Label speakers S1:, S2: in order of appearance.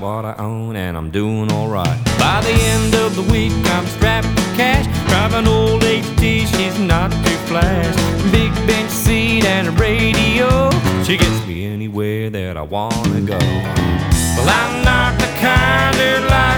S1: what I own, and I'm doing alright. By the end of the week, I'm strapped for cash. Driving old HT, she's not too flash. Big bench seat and a radio, she gets me anywhere that I wanna go. Well, I'm not the kind who likes